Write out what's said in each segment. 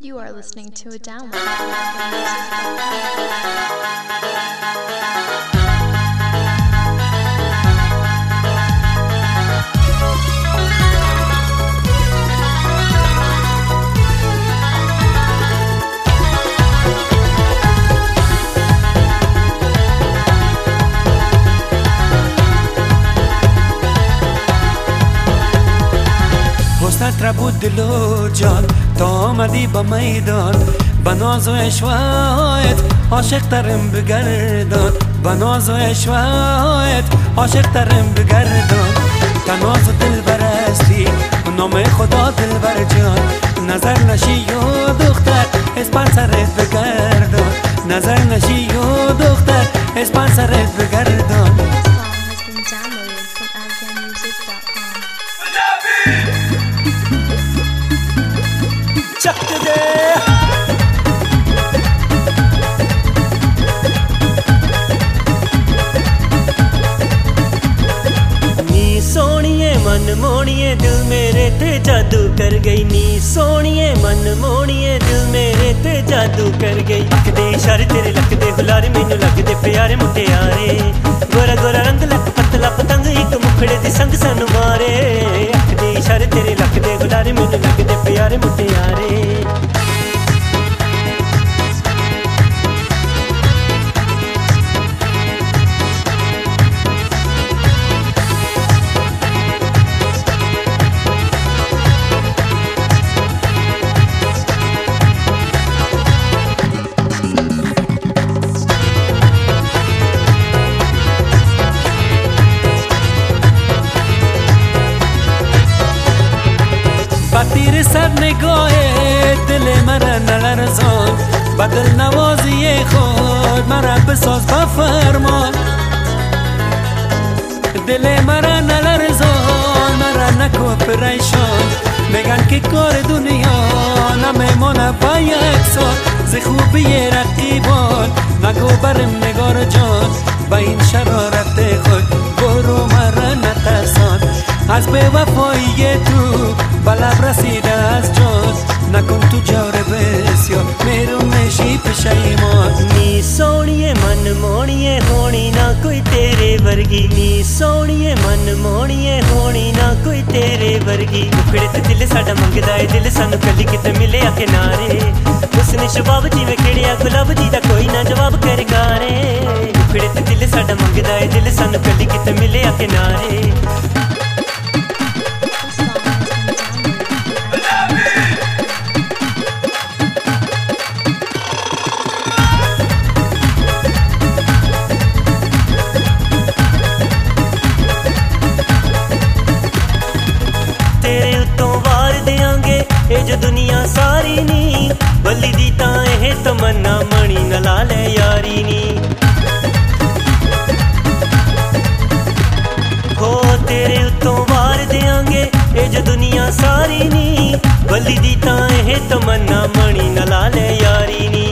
You are listening to a download. حسنت را بود دل و جان تا آمدی با میدان با ناز و عشقت عاشق ترم بگردان با ناز و عشقت عاشق ترم بگردان تناز و دل برستی و نام خدا دل بر جان نظر نشی و دختر اسپان سرت بگردان نظر نشی و دختر اسپان سرت بگردان. नी सोनिए मन मोड़िए दिल मेरे ते जादू कर गई नी सोनिए मन मोड़िए दिल मेरे ते जादू कर गई लकदे इशारे तेरे लकदे हुलारे मैनू लगदे प्यारे मुटियारे गोरा गोरा रंग लक पतला पतंग एक मुखड़े दी संग सानू मारे लकदे इशारे तेरे लकदे हुलारे मैनू लगदे प्यारे मुटियारे. تیر سر نگاه دل مرا نلرزان با دل نوازی خود مرا بساز با فرمان دل مرا نلرزان مرا نکو پریشان میگن که کار دنیا نمیمونه با یک سال ز خوبی رقیبان نگو برم نگار جان با این شرارت خود برو مرا نترسان از به وفایی تو بلب رسیده از جان نکن تو جور بسیار میرو نشی پشیمان. नी सोनिए मन मोड़िए होनी ना कोई तेरे वर्गी नी सोनिए मन मोड़िए होनी ना कोई तेरे वर्गी मुखड़े ते दिल साडा मंगदा है दिल सानू कली किते मिले आ किनारे उसने शबाब जिवें खिड़िया गुलाब जी दा कोई ना जवाब कर गारे मुखड़े ते दिल साडा मंगदा है दिल सानू कली किते मिले आ किनारे. तेरे उत्तों वार देंगे ये जो दुनिया सारी नी बल्ली दी तां एह तमन्ना मणी न ला ले यारी नी हो तेरे उत्तों वार देंगे ये जो दुनिया सारी नी बल्ली दी तां एह तमन्ना मणी न ला ले यारी नी.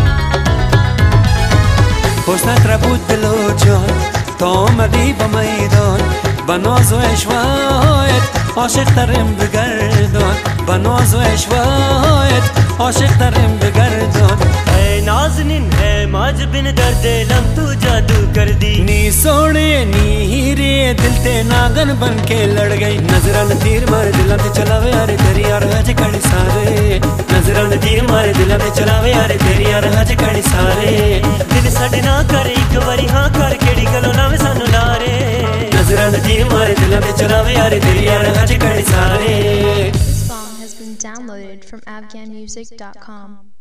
حسنت را بود دل و جان تا آمدی با میدان با ناز و عشقت عاشق ترم بگردان با ناز و عشقت عاشق ترم بگردان. اے نازنین اے ماجبن درد لم تو جادو کر دی نی سوڑے نی ہیرے دل تے ناگن بن کے لڑ گئی نظران تیر مارے دلان تے چلاوے یارے تیری یار ہج کڑی سارے نظران تیر مارے دلان تے چلاوے یارے تیری یار ہج کڑی سارے دل ساڈے نا کر ایک واری ہاں کر کیڑی گلوں ناوے سانو لارے نظران تیر مارے دلان تے چلاوے یارے تیری یار ہج کڑی سارے. This song has been downloaded from afghanmusic.com.